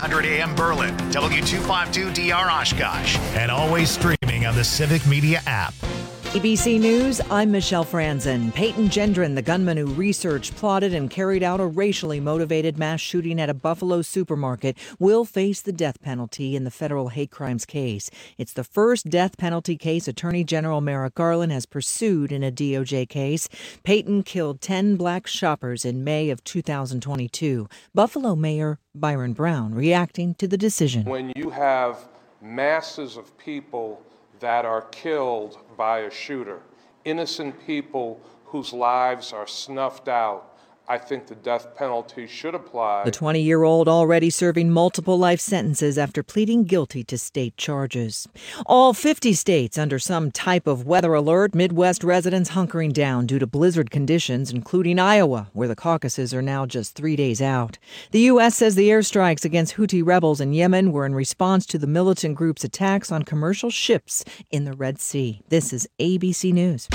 900 AM Berlin, W252DR Oshkosh, and always streaming on the Civic Media app. ABC News, I'm Michelle Franzen. Peyton Gendron, the gunman who researched, plotted, and carried out a racially motivated mass shooting at a Buffalo supermarket, will face the death penalty in the federal hate crimes case. It's the first death penalty case Attorney General Merrick Garland has pursued in a DOJ case. Peyton killed 10 black shoppers in May of 2022. Buffalo Mayor Byron Brown reacting to the decision. When you have masses of people that are killed by a shooter, innocent people whose lives are snuffed out, I think the death penalty should apply. The 20-year-old already serving multiple life sentences after pleading guilty to state charges. All 50 states under some type of weather alert, Midwest residents hunkering down due to blizzard conditions, including Iowa, where the caucuses are now just 3 days out. The U.S. says the airstrikes against Houthi rebels in Yemen were in response to the militant group's attacks on commercial ships in the Red Sea. This is ABC News.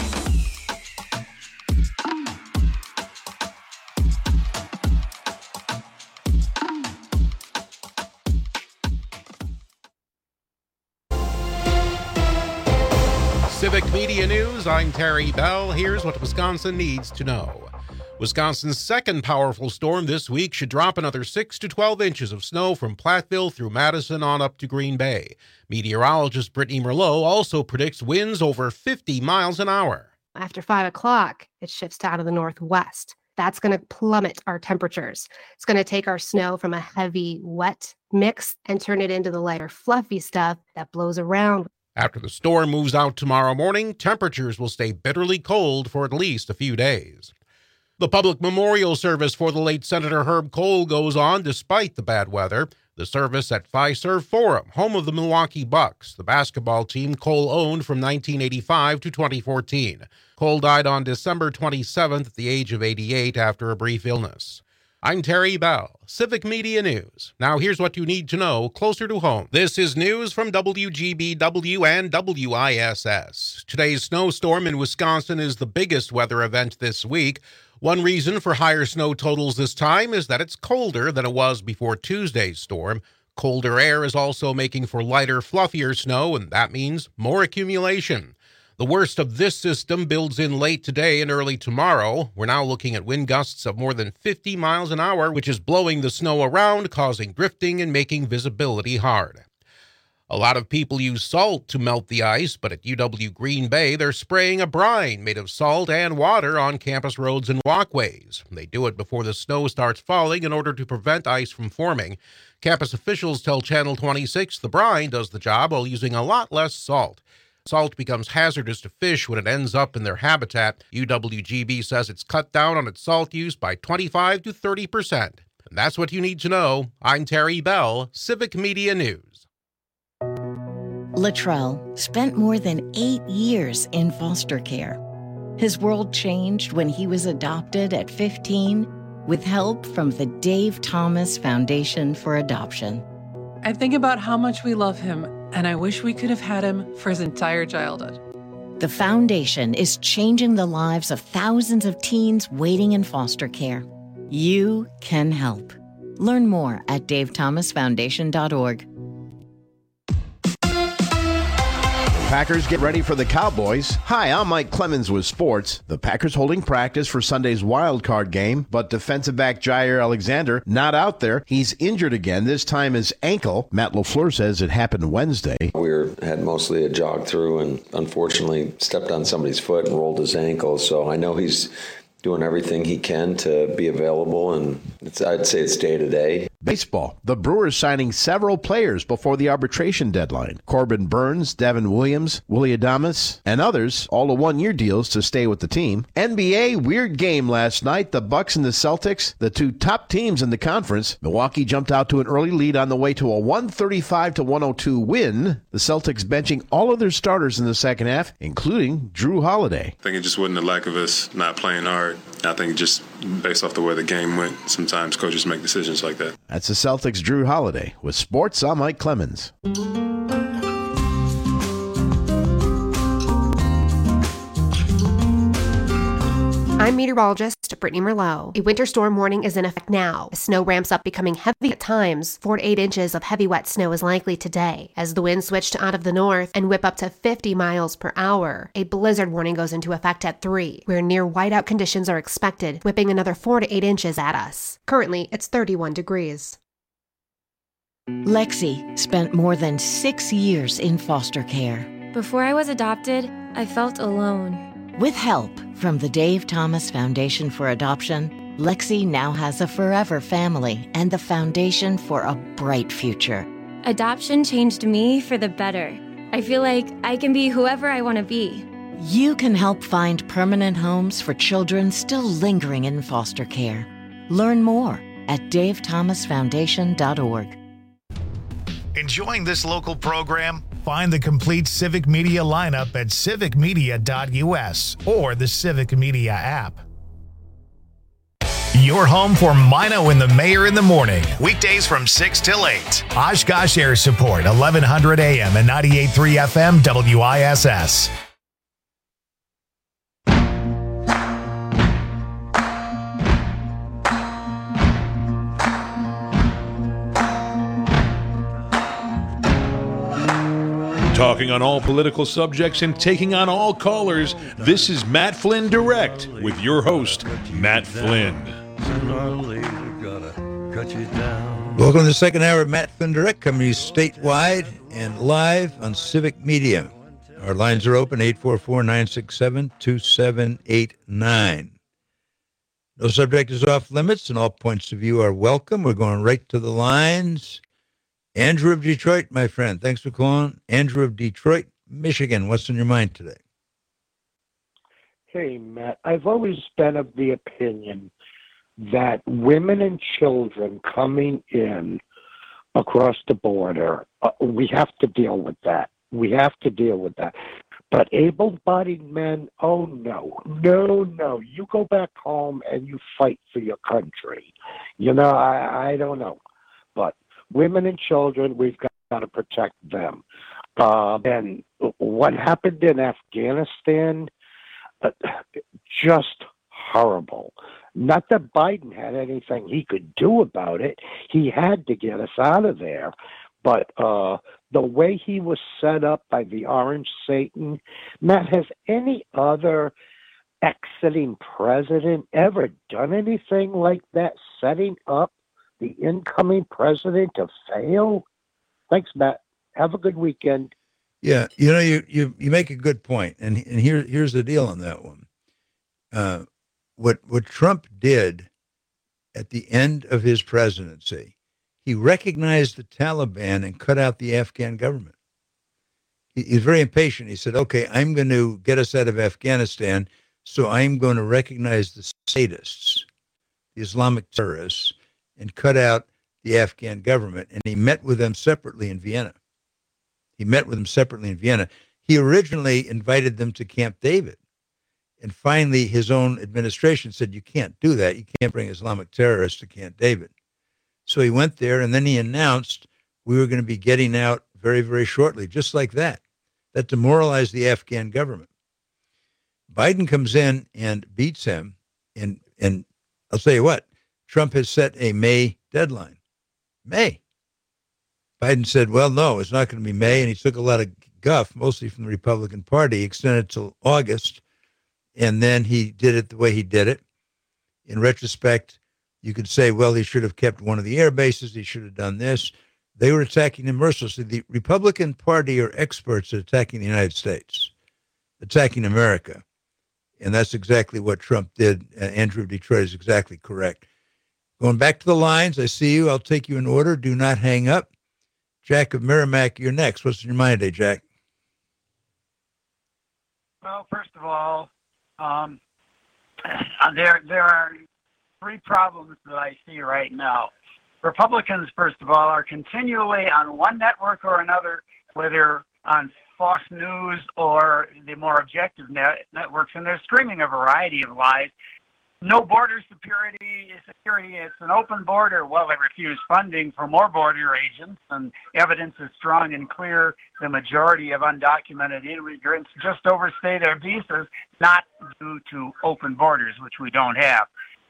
Civic Media News, I'm Terry Bell. Here's what Wisconsin needs to know. Wisconsin's second powerful storm this week should drop another 6 to 12 inches of snow from Platteville through Madison on up to Green Bay. Meteorologist Brittany Merlot also predicts winds over 50 miles an hour. After 5 o'clock, it shifts out of the northwest. That's going to plummet our temperatures. It's going to take our snow from a heavy, wet mix and turn it into the lighter, fluffy stuff that blows around. After the storm moves out tomorrow morning, temperatures will stay bitterly cold for at least a few days. The public memorial service for the late Senator Herb Kohl goes on despite the bad weather. The service at Fiserv Forum, home of the Milwaukee Bucks, the basketball team Kohl owned from 1985 to 2014. Kohl died on December 27th at the age of 88 after a brief illness. I'm Terry Bell, Civic Media News. Now here's what you need to know closer to home. This is news from WGBW and WISS. Today's snowstorm in Wisconsin is the biggest weather event this week. One reason for higher snow totals this time is that it's colder than it was before Tuesday's storm. Colder air is also making for lighter, fluffier snow, and that means more accumulation. The worst of this system builds in late today and early tomorrow. We're now looking at wind gusts of more than 50 miles an hour, which is blowing the snow around, causing drifting and making visibility hard. A lot of people use salt to melt the ice, but at UW Green Bay, they're spraying a brine made of salt and water on campus roads and walkways. They do it before the snow starts falling in order to prevent ice from forming. Campus officials tell Channel 26 the brine does the job while using a lot less salt. Salt becomes hazardous to fish when it ends up in their habitat. UWGB says it's cut down on its salt use by 25 to 30%. And that's what you need to know. I'm Terry Bell, Civic Media News. Latrell spent more than 8 years in foster care. His world changed when he was adopted at 15 with help from the Dave Thomas Foundation for Adoption. I think about how much we love him, and I wish we could have had him for his entire childhood. The foundation is changing the lives of thousands of teens waiting in foster care. You can help. Learn more at davethomasfoundation.org. Packers get ready for the Cowboys. Hi, I'm Mike Clemens with sports. The Packers holding practice for Sunday's wild card game, but defensive back Jair Alexander not out there. He's injured again, this time his ankle. Matt LaFleur says it happened Wednesday. We had mostly a jog through and unfortunately stepped on somebody's foot and rolled his ankle. So I know he's doing everything he can to be available, and I'd say it's day to day. Baseball. The Brewers signing several players before the arbitration deadline. Corbin Burns, Devin Williams, Willie Adames, and others, all to one-year deals to stay with the team. NBA, weird game last night. The Bucks and the Celtics, the two top teams in the conference. Milwaukee jumped out to an early lead on the way to a 135-102 win. The Celtics benching all of their starters in the second half, including Drew Holiday. I think it just wasn't the lack of us not playing hard. I think just based off the way the game went, sometimes coaches make decisions like that. That's the Celtics' Drew Holiday. With sports, I'm Mike Clemens. I'm meteorologist Brittany Merlot. A winter storm warning is in effect now. As snow ramps up, becoming heavy at times. 4 to 8 inches of heavy wet snow is likely today. As the winds switch out of the north and whip up to 50 miles per hour, a blizzard warning goes into effect at 3, where near whiteout conditions are expected, whipping another 4 to 8 inches at us. Currently, it's 31 degrees. Lexi spent more than 6 years in foster care. Before I was adopted, I felt alone. With help from the Dave Thomas Foundation for Adoption, Lexi now has a forever family and the foundation for a bright future. Adoption changed me for the better. I feel like I can be whoever I want to be. You can help find permanent homes for children still lingering in foster care. Learn more at davethomasfoundation.org. Enjoying this local program? Find the complete Civic Media lineup at civicmedia.us or the Civic Media app. Your home for Mino and the Mayor in the morning. Weekdays from 6 till 8. Oshkosh Air Support, 1100 AM and 98.3 FM WISS. Talking on all political subjects and taking on all callers, this is Matt Flynn Direct with your host, Matt Flynn. Welcome to the second hour of Matt Flynn Direct, coming to you statewide and live on Civic Media. Our lines are open, 844-967-2789. No subject is off limits, and all points of view are welcome. We're going right to the lines. Andrew of Detroit, my friend. Thanks for calling. Andrew of Detroit, Michigan. What's on your mind today? Hey, Matt. I've always been of the opinion that women and children coming in across the border, we have to deal with that. We have to deal with that. But able-bodied men, oh, no. No. You go back home and you fight for your country. You know, I don't know. But women and children, we've got to protect them. And what happened in Afghanistan, just horrible. Not that Biden had anything he could do about it. He had to get us out of there. But the way he was set up by the Orange Satan, Matt, has any other exiting president ever done anything like that, setting up the incoming president to fail? Thanks, Matt. Have a good weekend. Yeah, you know, you make a good point, and here's the deal on that one. What Trump did at the end of his presidency, he recognized the Taliban and cut out the Afghan government. He's very impatient. He said, "Okay, I'm going to get us out of Afghanistan, so I'm going to recognize the sadists, the Islamic terrorists, and cut out the Afghan government." And he met with them separately in Vienna. He originally invited them to Camp David. And finally, his own administration said, you can't do that. You can't bring Islamic terrorists to Camp David. So he went there, and then he announced we were going to be getting out very, very shortly, just like that. That demoralized the Afghan government. Biden comes in and beats him, and I'll tell you what, Trump has set a May deadline. May. Biden said, well, no, it's not going to be May, and he took a lot of guff, mostly from the Republican Party. He extended it till August, and then he did it the way he did it. In retrospect, you could say, well, he should have kept one of the air bases. He should have done this. They were attacking him mercilessly. The Republican Party are experts at attacking the United States, attacking America. And that's exactly what Trump did. Andrew of Detroit is exactly correct. Going back to the lines, I see you. I'll take you in order. Do not hang up. Jack of Merrimack, you're next. What's in your mind today, Jack? Well, first of all, there are three problems that I see right now. Republicans, first of all, are continually on one network or another, whether on Fox News or the more objective networks, and they're screaming a variety of lies. No border security, it's an open border. Well, they refuse funding for more border agents, and evidence is strong and clear. The majority of undocumented immigrants just overstay their visas, not due to open borders, which we don't have.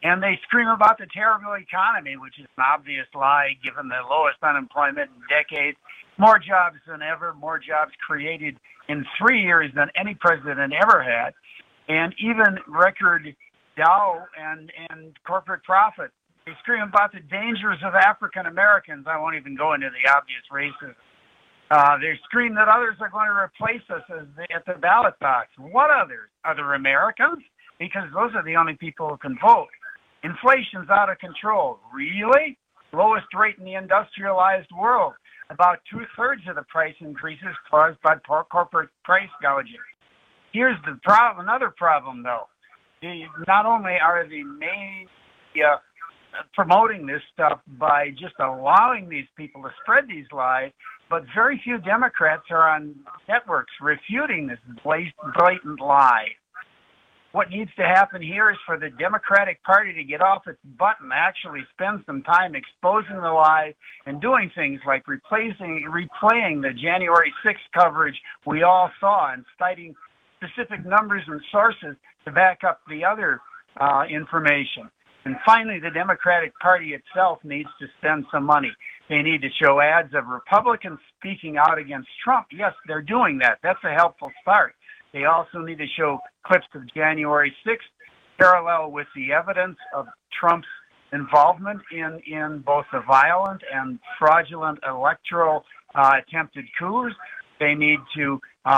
And they scream about the terrible economy, which is an obvious lie given the lowest unemployment in decades, more jobs than ever, more jobs created in 3 years than any president ever had, and even record Dow and corporate profit. They scream about the dangers of African Americans. I won't even go into the obvious racism. They scream that others are going to replace us at the ballot box. What others? Other Americans? Because those are the only people who can vote. Inflation's out of control. Really? Lowest rate in the industrialized world. About 2/3 of the price increases caused by corporate price gouging. Here's the problem. Another problem, though. Not only are the media promoting this stuff by just allowing these people to spread these lies, but very few Democrats are on networks refuting this blatant lie. What needs to happen here is for the Democratic Party to get off its butt and actually spend some time exposing the lie and doing things like replaying the January 6th coverage we all saw and citing specific numbers and sources to back up the other information. And finally, the Democratic Party itself needs to spend some money. They need to show ads of Republicans speaking out against Trump. Yes, they're doing that. That's a helpful start. They also need to show clips of January 6th, parallel with the evidence of Trump's involvement in both the violent and fraudulent electoral attempted coups. They need to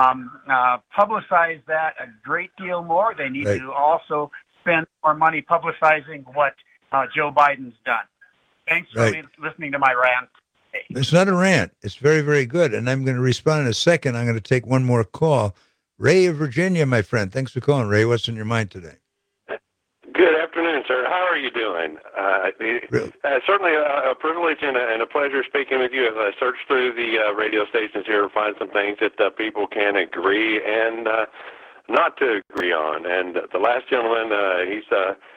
publicize that a great deal more. They need to also spend more money publicizing what Joe Biden's done. Thanks for listening to my rant. It's not a rant. It's very, very good. And I'm going to respond in a second. I'm going to take one more call. Ray of Virginia, my friend. Thanks for calling, Ray. What's in your mind today? Good afternoon, sir. How are you doing? Certainly a privilege and a pleasure speaking with you as I search through the radio stations here and find some things that people can agree and not to agree on. And the last gentleman, he's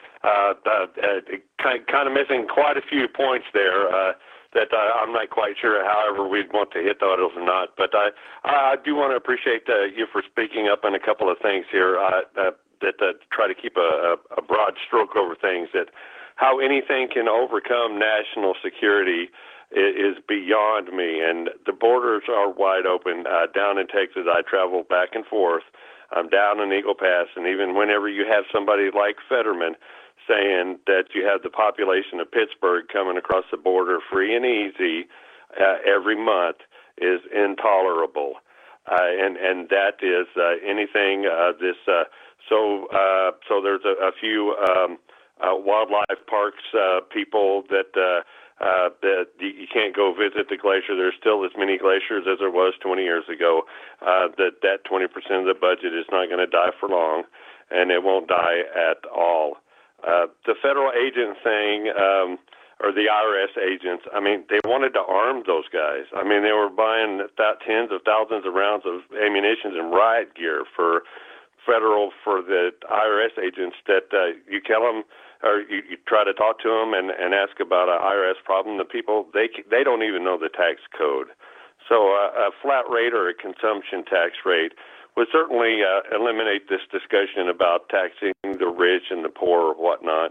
kind of missing quite a few points there that I'm not quite sure however we'd want to hit those or not. But I do want to appreciate you for speaking up on a couple of things here that try to keep a broad stroke over things, that how anything can overcome national security is beyond me. And the borders are wide open. Down in Texas, I travel back and forth. I'm down in Eagle Pass, and even whenever you have somebody like Fetterman saying that you have the population of Pittsburgh coming across the border free and easy every month is intolerable. And that is anything so there's a few wildlife parks people that you can't go visit the glacier. There's still as many glaciers as there was 20 years ago. That 20% of the budget is not going to die for long, and it won't die at all. The federal agent thing, or the IRS agents, I mean, they wanted to arm those guys. I mean, they were buying tens of thousands of rounds of ammunition and riot gear for the IRS agents that you tell them, or you try to talk to them and ask about an IRS problem. The people, they don't even know the tax code. So a flat rate or a consumption tax rate would certainly eliminate this discussion about taxing the rich and the poor or whatnot.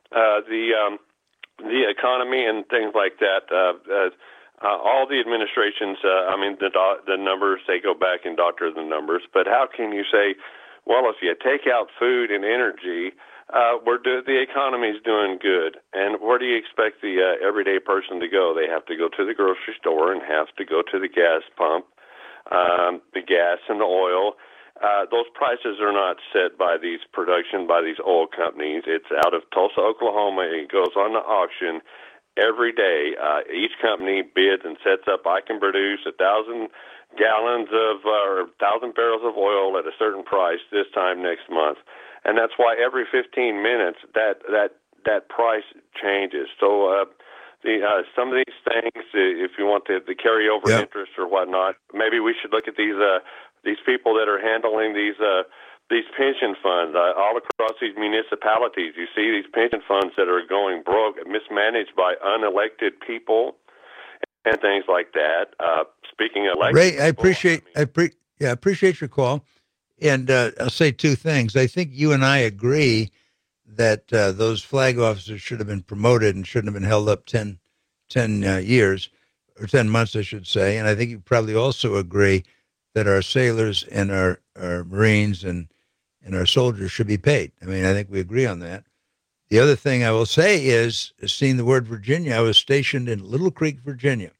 The economy and things like that, all the administrations, the numbers, they go back and doctor the numbers. But how can you say, well, if you take out food and energy, the economy's doing good? And where do you expect the everyday person to go? They have to go to the grocery store and have to go to the gas pump, the gas and the oil. Those prices are not set by these oil companies. It's out of Tulsa, Oklahoma. It goes on the auction every day. Each company bids and sets up, I can produce 1,000 gallons of or 1,000 barrels of oil at a certain price this time next month. And that's why every 15 minutes that price changes. So some of these things, if you want the carryover interest or whatnot, maybe we should look at these people that are handling these pension funds all across these municipalities. You see these pension funds that are going broke, mismanaged by unelected people and things like that. Speaking of elected Ray, people, I appreciate your call. And I'll say two things. I think you and I agree that those flag officers should have been promoted and shouldn't have been held up 10 years, or 10 months, I should say. And I think you probably also agree that our sailors and our Marines and our soldiers should be paid. I mean, I think we agree on that. The other thing I will say is, seeing the word Virginia, I was stationed in Little Creek, Virginia,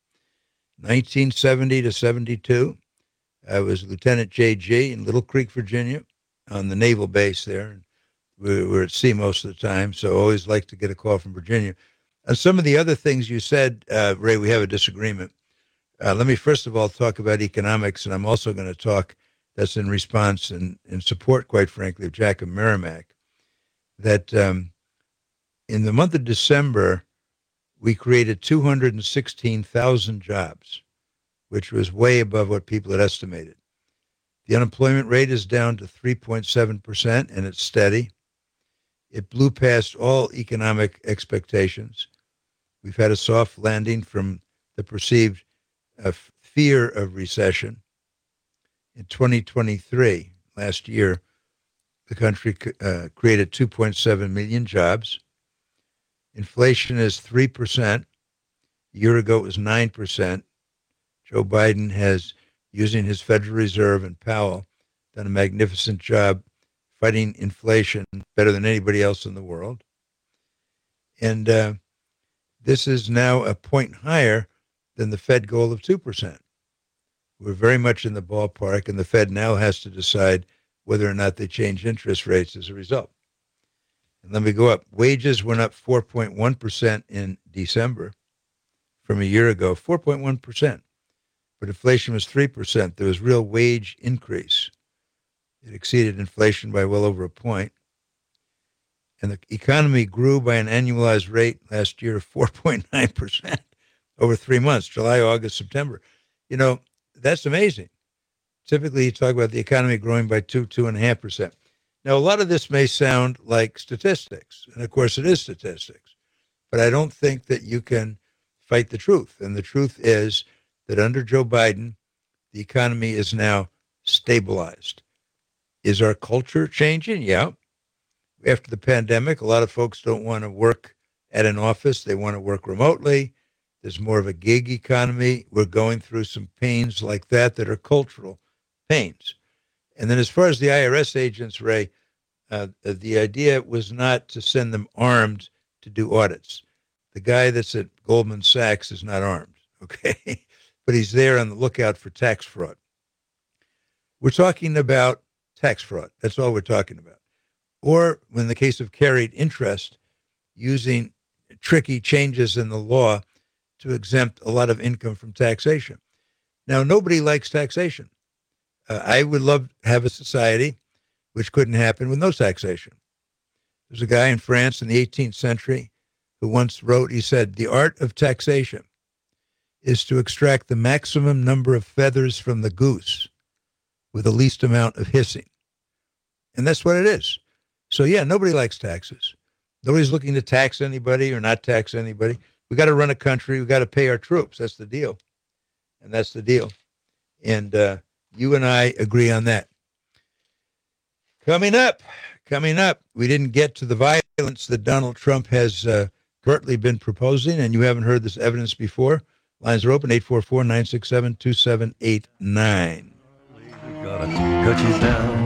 1970 to 72. I was Lieutenant JG in Little Creek, Virginia, on the naval base there. We were at sea most of the time, so I always like to get a call from Virginia. Some of the other things you said, Ray, we have a disagreement. Let me first of all talk about economics, and I'm also going to talk, that's in response and in support, quite frankly, of Jack and Merrimack, that in the month of December, we created 216,000 jobs, which was way above what people had estimated. The unemployment rate is down to 3.7%, and it's steady. It blew past all economic expectations. We've had a soft landing from the perceived fear of recession. In 2023, last year, the country created 2.7 million jobs. Inflation is 3%. A year ago, it was 9%. Joe Biden has, using his Federal Reserve and Powell, done a magnificent job fighting inflation better than anybody else in the world. And this is now a point higher than the Fed goal of 2%. We're very much in the ballpark, and the Fed now has to decide whether or not they change interest rates as a result. And let me go up. Wages went up 4.1% in December from a year ago, 4.1%. But inflation was 3%. There was real wage increase. It exceeded inflation by well over a point. And the economy grew by an annualized rate last year of 4.9% over 3 months, July, August, September. You know, that's amazing. Typically, you talk about the economy growing by 2.5%. Now, a lot of this may sound like statistics, and of course it is statistics, but I don't think that you can fight the truth. And the truth is that under Joe Biden, the economy is now stabilized. Is our culture changing? Yeah. After the pandemic, a lot of folks don't want to work at an office. They want to work remotely. There's more of a gig economy. We're going through some pains like that are cultural pains. And then as far as the IRS agents, Ray, the idea was not to send them armed to do audits. The guy that's at Goldman Sachs is not armed, okay? But he's there on the lookout for tax fraud. We're talking about tax fraud. That's all we're talking about. Or, in the case of carried interest, using tricky changes in the law to exempt a lot of income from taxation. Now, nobody likes taxation. I would love to have a society, which couldn't happen with no taxation. There's a guy in France in the 18th century who once wrote, he said, the art of taxation is to extract the maximum number of feathers from the goose with the least amount of hissing. And that's what it is. So, yeah, nobody likes taxes. Nobody's looking to tax anybody or not tax anybody. We got to run a country. We got to pay our troops. That's the deal. And that's the deal. And you and I agree on that. Coming up, we didn't get to the violence that Donald Trump has currently been proposing, and you haven't heard this evidence before. Lines are open, 844-967-2789. Gotta cut you down.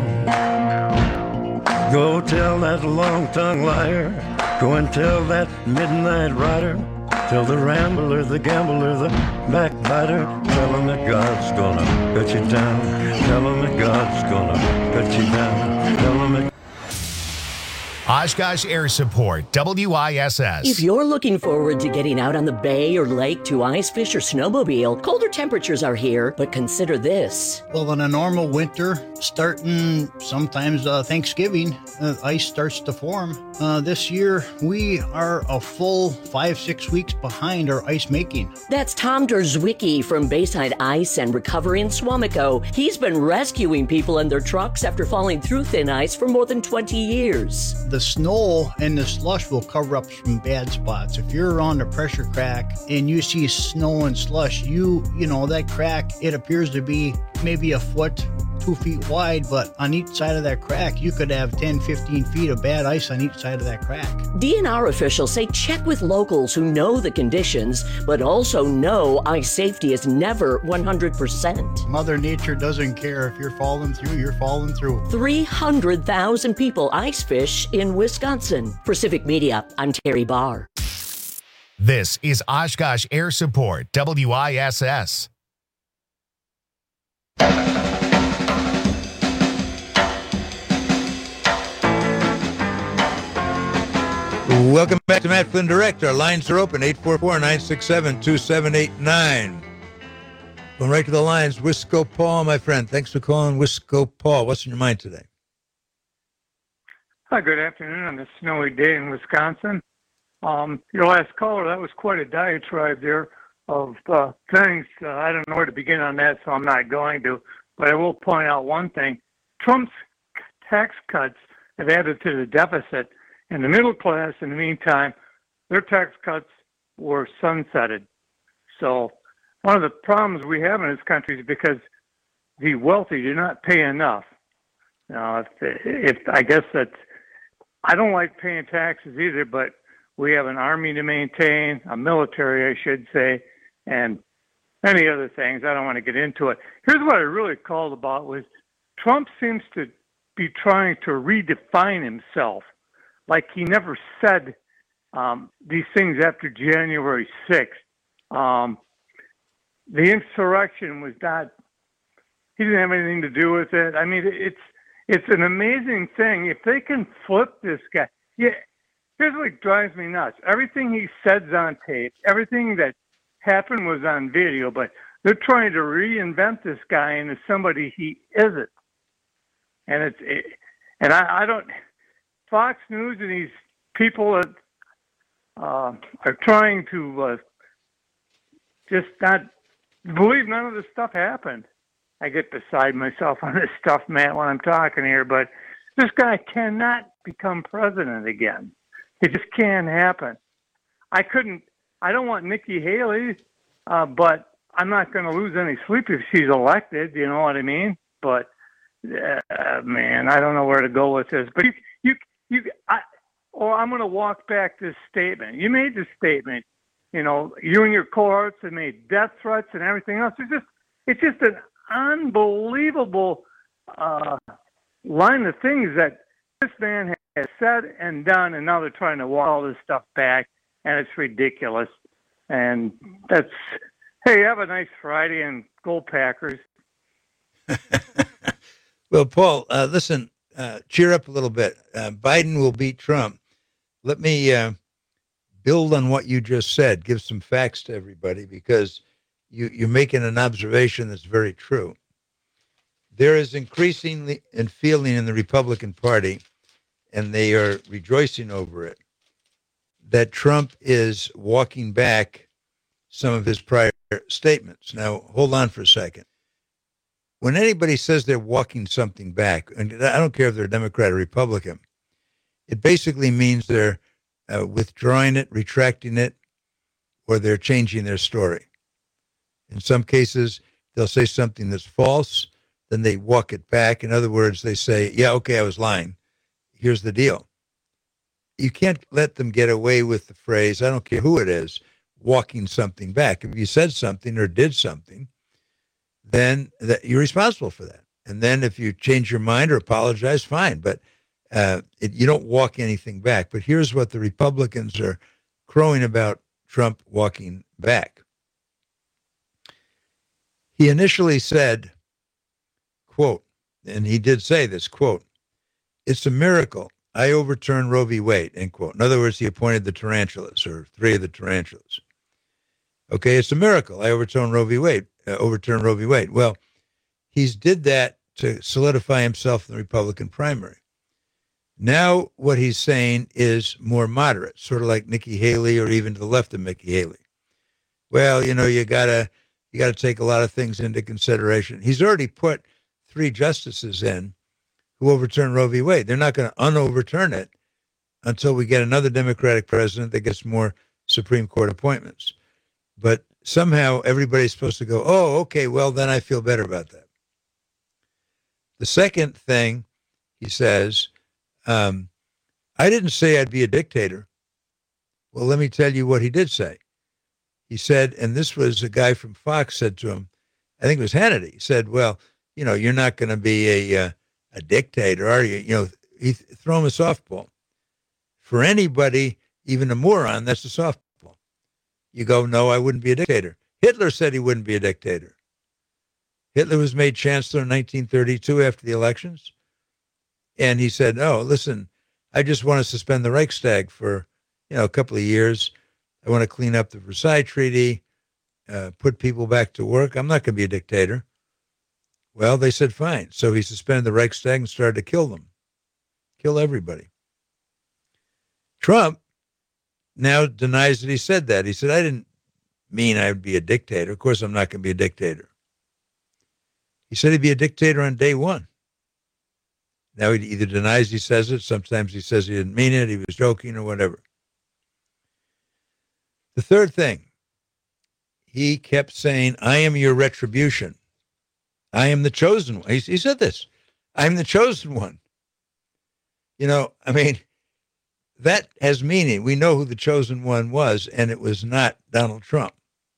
Go tell that long-tongued liar. Go and tell that midnight rider. Tell the rambler, the gambler, the backbiter. Tell him that God's gonna cut you down. Tell him that God's gonna cut you down. Tell him that... Oshkosh Air Support, WISS. If you're looking forward to getting out on the bay or lake to ice fish or snowmobile, colder temperatures are here, but consider this. Well, in a normal winter, starting sometimes Thanksgiving, ice starts to form. This year, we are a full 5-6 weeks behind our ice making. That's Tom Derzwicki from Bayside Ice and Recovery in Swamico. He's been rescuing people and their trucks after falling through thin ice for more than 20 years. The snow and the slush will cover up some bad spots. If you're on a pressure crack and you see snow and slush, you know that crack, it appears to be maybe a foot, 2 feet wide, but on each side of that crack, you could have 10, 15 feet of bad ice on each side of that crack. DNR officials say check with locals who know the conditions, but also know ice safety is never 100%. Mother Nature doesn't care. If you're falling through, you're falling through. 300,000 people ice fish in Wisconsin. For Civic Media, I'm Terry Barr. This is Oshkosh Air Support, WISS. Welcome back to Matt Flynn Direct. Our lines are open, 844-967-2789. Going right to the lines, Wisco Paul, my friend. Thanks for calling, Wisco Paul. What's in your mind today? Hi, good afternoon on this snowy day in Wisconsin. Your last caller, that was quite a diatribe there of things. I don't know where to begin on that, so I'm not going to. But I will point out one thing. Trump's tax cuts have added to the deficit. And the middle class, in the meantime, their tax cuts were sunsetted. So one of the problems we have in this country is because the wealthy do not pay enough. Now, if I guess that's, I don't like paying taxes either, but we have an army to maintain, a military, I should say, and many other things. I don't want to get into it. Here's what I really called about was Trump seems to be trying to redefine himself. Like he never said these things after January 6th. The insurrection was not, he didn't have anything to do with it. I mean, it's an amazing thing. If they can flip this guy, yeah, here's what drives me nuts. Everything he said's on tape. Everything that happened was on video, but they're trying to reinvent this guy into somebody he isn't. And I don't, Fox News and these people that are trying to just not believe none of this stuff happened. I get beside myself on this stuff, Matt, when I'm talking here, but this guy cannot become president again. It just can't happen. I don't want Nikki Haley, but I'm not going to lose any sleep if she's elected, you know what I mean? But, man, I don't know where to go with this. But I'm going to walk back this statement. You made this statement. You know, you and your cohorts have made death threats and everything else. It's just an unbelievable line of things that this man has said and done, and now they're trying to walk all this stuff back, and it's ridiculous. And that's, hey, have a nice Friday and go Packers. Well, Paul, listen, cheer up a little bit. Biden will beat Trump. Let me build on what you just said, give some facts to everybody, because you're making an observation that's very true. There is increasingly a feeling in the Republican Party, and they are rejoicing over it, that Trump is walking back some of his prior statements. Now, hold on for a second. When anybody says they're walking something back, and I don't care if they're Democrat or Republican, it basically means they're withdrawing it, retracting it, or they're changing their story. In some cases, they'll say something that's false, then they walk it back. In other words, they say, yeah, okay, I was lying. Here's the deal. You can't let them get away with the phrase, I don't care who it is, walking something back. If you said something or did something, then you're responsible for that. And then if you change your mind or apologize, fine. But you don't walk anything back. But here's what the Republicans are crowing about Trump walking back. He initially said, quote, and he did say this, quote, "It's a miracle I overturned Roe v. Wade," end quote. In other words, he appointed the tarantulas, or 3 of the tarantulas. Okay, it's a miracle I overturned Roe v. Wade. Well, he's did that to solidify himself in the Republican primary. Now what he's saying is more moderate, sort of like Nikki Haley, or even to the left of Nikki Haley. Well, you know, you gotta take a lot of things into consideration. He's already put 3 justices in who overturned Roe v. Wade. They're not going to unoverturn it until we get another Democratic president that gets more Supreme Court appointments. But somehow everybody's supposed to go, oh, okay, well, then I feel better about that. The second thing he says, I didn't say I'd be a dictator. Well, let me tell you what he did say. He said, and this was a guy from Fox said to him, I think it was Hannity, he said, well, you're not going to be a dictator, are you? He throw him a softball. For anybody, even a moron, that's a softball. You go, no, I wouldn't be a dictator. Hitler said he wouldn't be a dictator. Hitler was made chancellor in 1932 after the elections. And he said, no, listen, I just want to suspend the Reichstag for, a couple of years. I want to clean up the Versailles Treaty, put people back to work. I'm not going to be a dictator. Well, they said, fine. So he suspended the Reichstag and started to kill them, kill everybody. Trump now denies that he said that. He said, I didn't mean I'd be a dictator. Of course, I'm not going to be a dictator. He said he'd be a dictator on day one. Now he either denies he says it. Sometimes he says he didn't mean it. He was joking or whatever. The third thing, he kept saying, I am your retribution. I am the chosen one. He said this. I'm the chosen one. That has meaning. We know who the chosen one was, and it was not Donald Trump.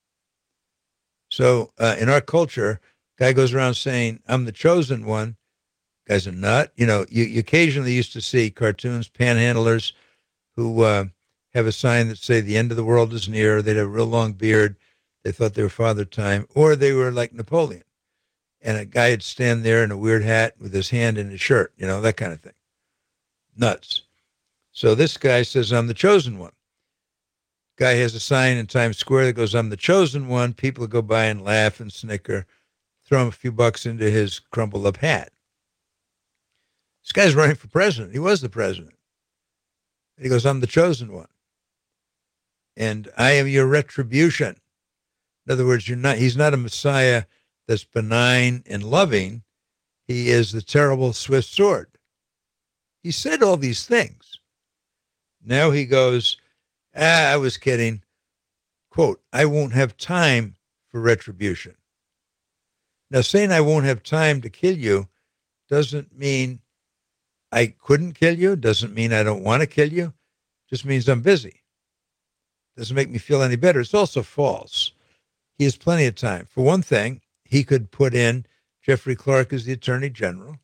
So in our culture, guy goes around saying, I'm the chosen one. Guy's a nut. You occasionally used to see cartoons, panhandlers who have a sign that say the end of the world is near. They'd have a real long beard. They thought they were Father Time, or they were like Napoleon. And a guy would stand there in a weird hat with his hand in his shirt, that kind of thing. Nuts. So this guy says, I'm the chosen one. Guy has a sign in Times Square that goes, I'm the chosen one. People go by and laugh and snicker, throw him a few bucks into his crumpled up hat. This guy's running for president. He was the president. He goes, I'm the chosen one. And I am your retribution. In other words, he's not a Messiah that's benign and loving. He is the terrible swift sword. He said all these things. Now he goes, I was kidding. Quote, I won't have time for retribution. Now, saying I won't have time to kill you doesn't mean I couldn't kill you, doesn't mean I don't want to kill you, just means I'm busy. Doesn't make me feel any better. It's also false. He has plenty of time. For one thing, he could put in Jeffrey Clark as the Attorney General.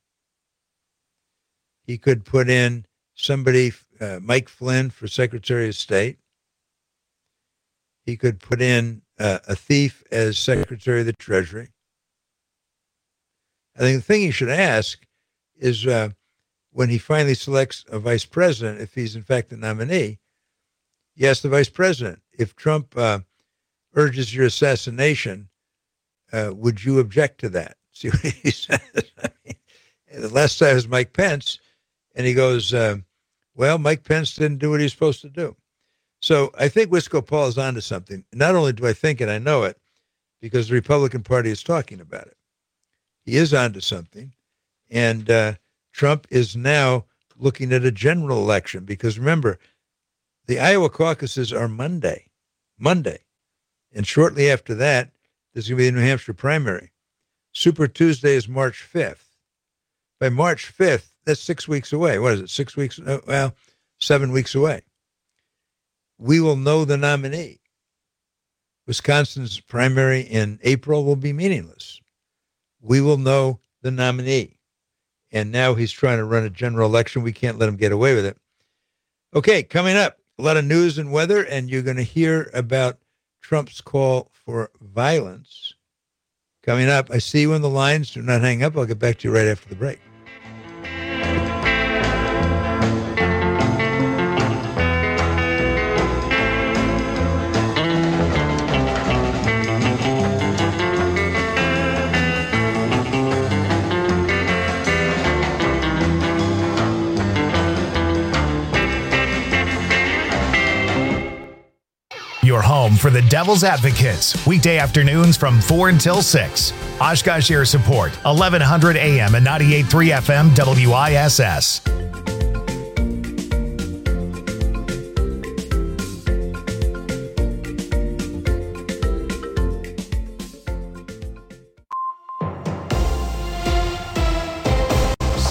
He could put in somebody, Mike Flynn, for Secretary of State. He could put in a thief as Secretary of the Treasury. I think the thing he should ask is when he finally selects a vice president, if he's in fact the nominee, he asks the vice president, if Trump urges your assassination, would you object to that? See what he says? The last time was Mike Pence, and he goes, well, Mike Pence didn't do what he's supposed to do. So I think Wisco Paul is onto something. Not only do I think it, I know it, because the Republican Party is talking about it. He is onto something. And Trump is now looking at a general election, because remember, the Iowa caucuses are Monday. And shortly after that, there's going to be the New Hampshire primary. Super Tuesday is March 5th. By March 5th, that's 6 weeks away. What is it, 6 weeks? Well, 7 weeks away. We will know the nominee. Wisconsin's primary in April will be meaningless. We will know the nominee. And now he's trying to run a general election. We can't let him get away with it. Okay, coming up, a lot of news and weather, and you're going to hear about Trump's call for violence. Coming up, I see you on the lines. Do not hang up. I'll get back to you right after the break. Your home for the Devil's Advocates, weekday afternoons from 4 until 6. Oshkosh Air Support, 1100 AM and 98.3 FM WISS.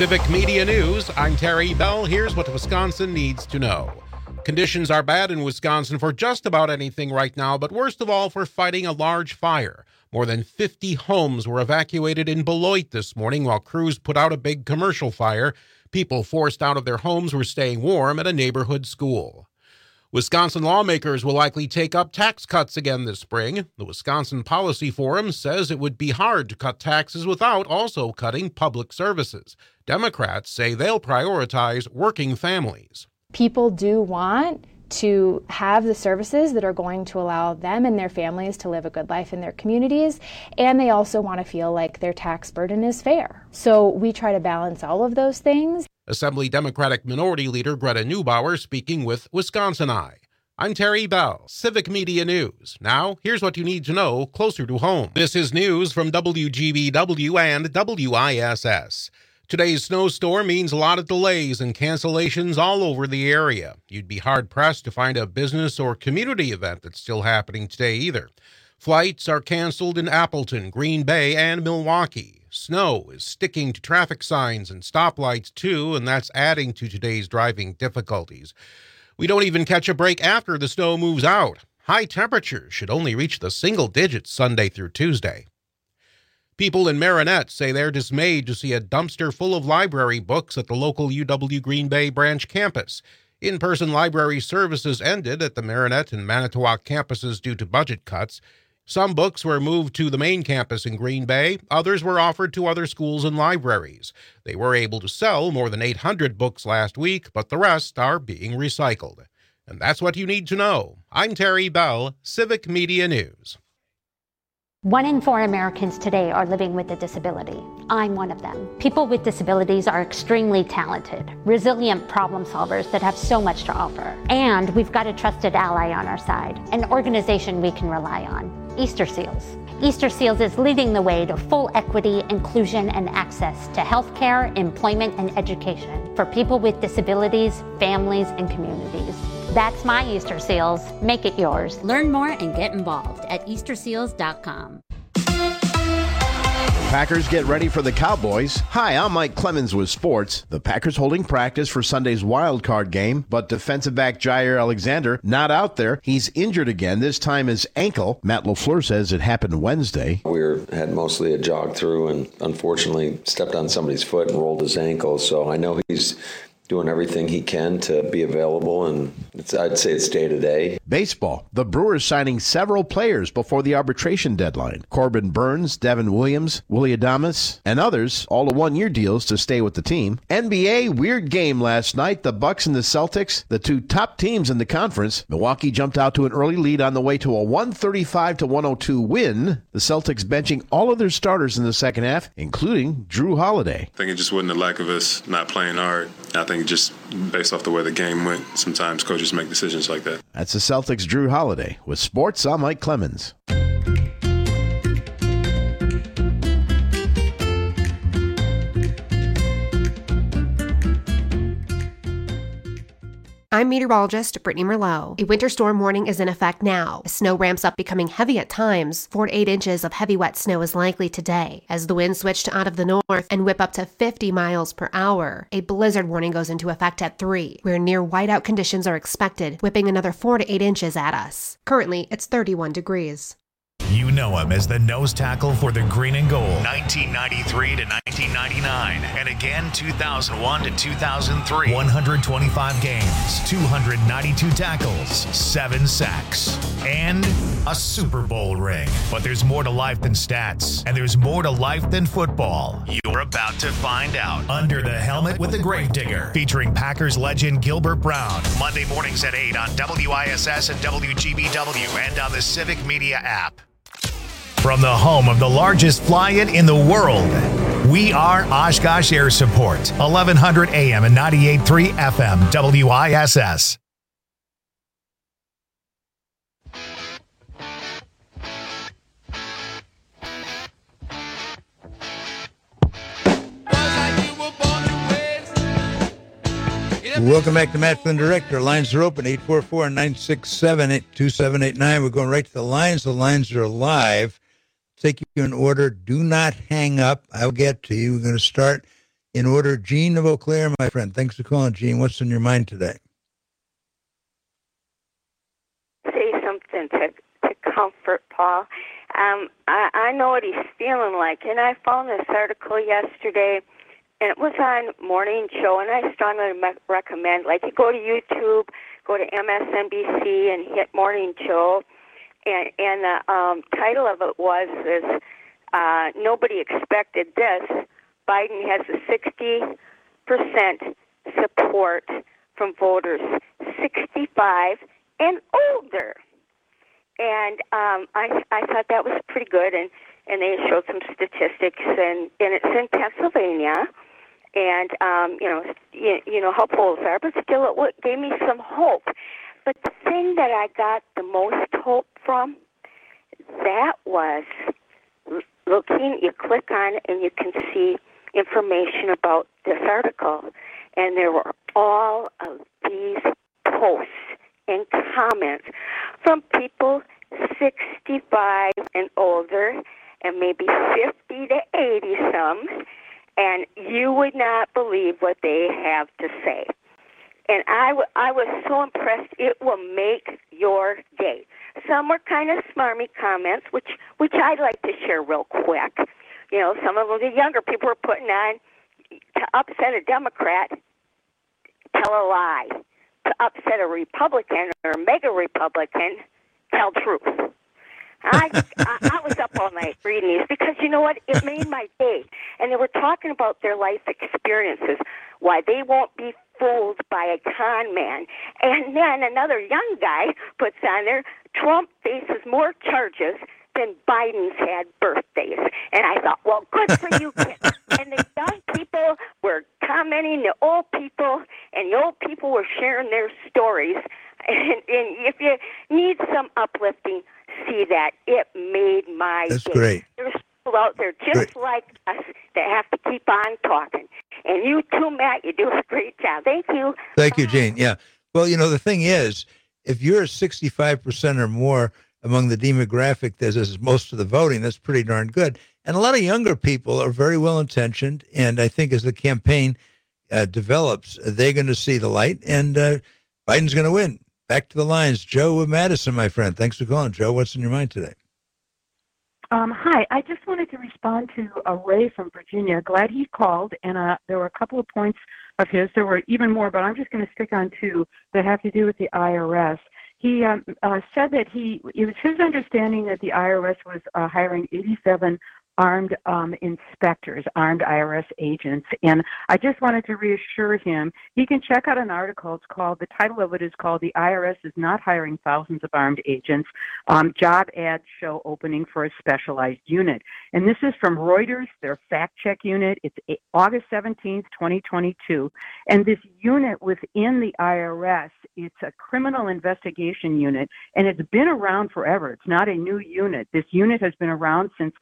Civic Media News, I'm Terry Bell. Here's what Wisconsin needs to know. Conditions are bad in Wisconsin for just about anything right now, but worst of all for fighting a large fire. More than 50 homes were evacuated in Beloit this morning while crews put out a big commercial fire. People forced out of their homes were staying warm at a neighborhood school. Wisconsin lawmakers will likely take up tax cuts again this spring. The Wisconsin Policy Forum says it would be hard to cut taxes without also cutting public services. Democrats say they'll prioritize working families. People do want to have the services that are going to allow them and their families to live a good life in their communities, and they also want to feel like their tax burden is fair. So we try to balance all of those things. Assembly Democratic Minority Leader Greta Neubauer speaking with Wisconsin Eye. I'm Terry Bell, Civic Media News. Now, here's what you need to know closer to home. This is news from WGBW and WISS. Today's snowstorm means a lot of delays and cancellations all over the area. You'd be hard-pressed to find a business or community event that's still happening today either. Flights are canceled in Appleton, Green Bay, and Milwaukee. Snow is sticking to traffic signs and stoplights too, and that's adding to today's driving difficulties. We don't even catch a break after the snow moves out. High temperatures should only reach the single digits Sunday through Tuesday. People in Marinette say they're dismayed to see a dumpster full of library books at the local UW Green Bay branch campus. In-person library services ended at the Marinette and Manitowoc campuses due to budget cuts. Some books were moved to the main campus in Green Bay. Others were offered to other schools and libraries. They were able to sell more than 800 books last week, but the rest are being recycled. And that's what you need to know. I'm Terry Bell, Civic Media News. 1 in 4 Americans today are living with a disability. I'm one of them. People with disabilities are extremely talented, resilient problem solvers that have so much to offer. And we've got a trusted ally on our side, an organization we can rely on, Easter Seals. Easter Seals is leading the way to full equity, inclusion, and access to healthcare, employment, and education for people with disabilities, families, and communities. That's my Easter Seals. Make it yours. Learn more and get involved at easterseals.com. Packers get ready for the Cowboys. Hi, I'm Mike Clemens with sports. The Packers holding practice for Sunday's wild card game, but defensive back Jair Alexander not out there. He's injured again, this time his ankle. Matt LaFleur says it happened Wednesday. We had mostly a jog through and unfortunately stepped on somebody's foot and rolled his ankle. So I know he's doing everything he can to be available, and I'd say it's day to day. Baseball. The Brewers signing several players before the arbitration deadline. Corbin Burns, Devin Williams, Willie Adames, and others, all to one-year deals to stay with the team. NBA, weird game last night. The Bucks and the Celtics, the two top teams in the conference. Milwaukee jumped out to an early lead on the way to a 135-102 win. The Celtics benching all of their starters in the second half, including Drew Holiday. I think it just wasn't the lack of us not playing hard. I think just based off the way the game went, sometimes coaches make decisions like that. That's the Celtics' Drew Holiday. With sports, I'm Mike Clemens. I'm meteorologist Brittany Merlot. A winter storm warning is in effect now. As snow ramps up, becoming heavy at times. 4 to 8 inches of heavy wet snow is likely today as the winds switch out of the north and whip up to 50 miles per hour. A blizzard warning goes into effect at 3, where near whiteout conditions are expected, whipping another 4 to 8 inches at us. Currently, it's 31 degrees. You know him as the nose tackle for the Green and Gold, 1993 to 1999, and again 2001 to 2003. 125 games, 292 tackles, 7 sacks, and a Super Bowl ring. But there's more to life than stats, and there's more to life than football. You're about to find out. Under the Helmet with the Gravedigger, featuring Packers legend Gilbert Brown. Monday mornings at 8 on WISS and WGBW and on the Civic Media app. From the home of the largest fly-in in the world, we are Oshkosh Air Support, 1100 AM and 98.3 FM, WISS. Welcome back to Matt Flynn Direct. Our lines are open, 844-967-2789. We're going right to the lines. The lines are live. Take you in order. Do not hang up. I'll get to you. We're going to start In order, Gene of Eau Claire, my friend. Thanks for calling, Gene. What's on your mind today? Say something to comfort Paul. I know what he's feeling like, and I found this article yesterday, and it was on Morning Show, and I strongly recommend, like, you go to YouTube, go to MSNBC, and hit Morning Show, and the title of it was Nobody Expected This. Biden has a 60% support from voters 65 and older. And I thought that was pretty good, and they showed some statistics, and it's in Pennsylvania, and you know how polls are, but still it gave me some hope. But the thing that I got the most hope from, that was looking. You click on it and you can see information about this article, and there were all of these posts and comments from people 65 and older, and maybe 50 to 80 some, and you would not believe what they have to say. And I was so impressed. It will make your day. Some were kind of smarmy comments, which I'd like to share real quick. You know, some of the younger people were putting on, to upset a Democrat, tell a lie. To upset a Republican or a mega Republican, tell truth. I was up all night reading these because, you know what, it made my day. And they were talking about their life experiences, why they won't be fooled by a con man. And then another young guy puts on there, Trump faces more charges than Biden's had birthdays. And I thought, well, good for you kids. And the young people were commenting, the old people, and the old people were sharing their stories. And if you need some uplifting, see that. It made my That's day. Great. There's people out there just like us that have to keep on talking. And you too, Matt, you do a great job. Thank you. Thank you, Jane. Yeah. Well, you know, the thing is, if you're 65% or more among the demographic that is most of the voting, that's pretty darn good. And a lot of younger people are very well-intentioned, and I think as the campaign develops, they're going to see the light, and Biden's going to win. Back to the lines. Joe of Madison, my friend. Thanks for calling, Joe. What's in your mind today? Hi. I just wanted to respond to Ray from Virginia. Glad he called, and there were a couple of points of his. There were even more, but I'm just going to stick on two that have to do with the IRS. He said that it was his understanding that the IRS was hiring 87 armed inspectors, armed IRS agents. And I just wanted to reassure him, he can check out an article. The title of it is called "The IRS is Not Hiring Thousands of Armed Agents. Job ads show opening for a specialized unit." And this is from Reuters, their fact check unit. It's August 17th, 2022. And this unit within the IRS, it's a criminal investigation unit, and it's been around forever. It's not a new unit. This unit has been around since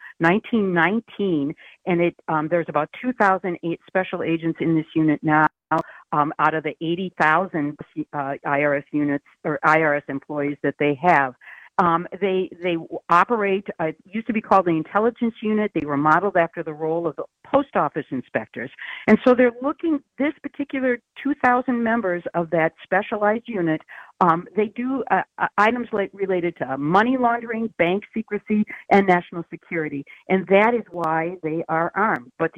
1919, and there's about 2,008 special agents in this unit now, out of the 80,000 IRS units or IRS employees that they have. They operate, it used to be called the intelligence unit. They were modeled after the role of the post office inspectors. And so they're looking, this particular 2,000 members of that specialized unit, they do items related to money laundering, bank secrecy, and national security. And that is why they are armed. But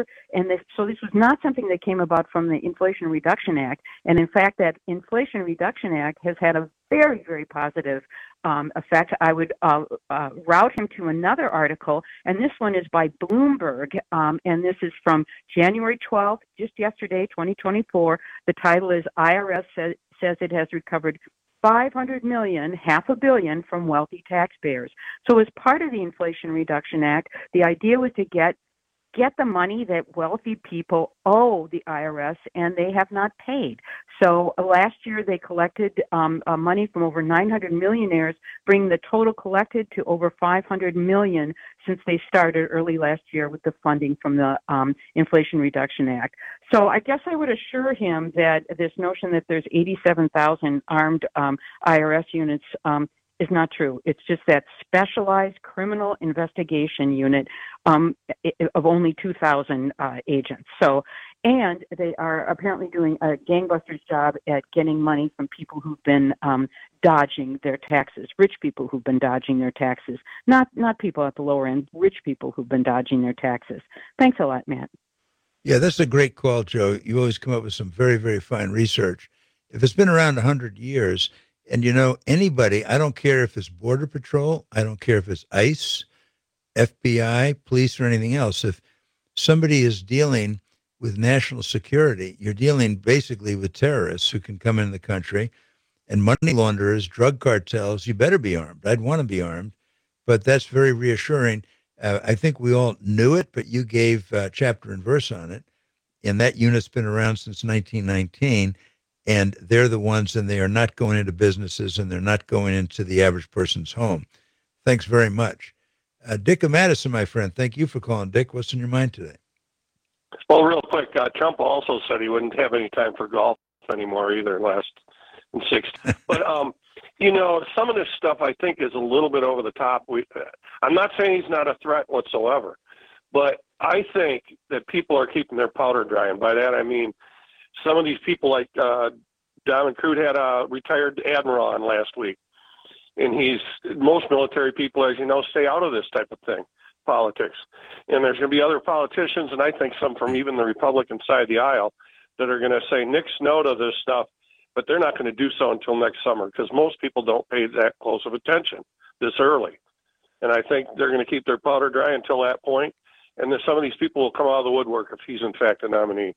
so this was not something that came about from the Inflation Reduction Act. And in fact, that Inflation Reduction Act has had a very, very positive effect. I would route him to another article, and this one is by Bloomberg, and this is from January 12th, just yesterday, 2024. The title is "IRS says it has recovered $500 million, $500 million from wealthy taxpayers." So as part of the Inflation Reduction Act, the idea was to get the money that wealthy people owe the IRS, and they have not paid. So last year they collected money from over 900 millionaires, bringing the total collected to over $500 million since they started early last year with the funding from the Inflation Reduction Act. So I guess I would assure him that this notion that there's 87,000 armed IRS units is not true. It's just that specialized criminal investigation unit of only 2,000 agents. So, and they are apparently doing a gangbusters job at getting money from people who've been dodging their taxes, rich people who've been dodging their taxes, not people at the lower end, rich people who've been dodging their taxes. Thanks a lot, Matt. Yeah, that's a great call, Joe. You always come up with some very, very fine research. If it's been around 100 years, and anybody, I don't care if it's Border Patrol, I don't care if it's ICE, FBI, police, or anything else. If somebody is dealing with national security, you're dealing basically with terrorists who can come into the country, and money launderers, drug cartels. You better be armed. I'd want to be armed, but that's very reassuring. I think we all knew it, but you gave chapter and verse on it, and that unit's been around since 1919. And they're the ones, and they are not going into businesses, and they're not going into the average person's home. Thanks very much. Dick of Madison, my friend, thank you for calling. Dick, what's in your mind today? Well, real quick, Trump also said he wouldn't have any time for golf anymore either last in 60. But, some of this stuff I think is a little bit over the top. I'm not saying he's not a threat whatsoever, but I think that people are keeping their powder dry. And by that, I mean, some of these people like Diamond Crude had a retired admiral on last week. And most military people, as you know, stay out of this type of thing, politics. And there's going to be other politicians, and I think some from even the Republican side of the aisle, that are going to say nix no to this stuff, but they're not going to do so until next summer because most people don't pay that close of attention this early. And I think they're going to keep their powder dry until that point. And then some of these people will come out of the woodwork if he's in fact a nominee.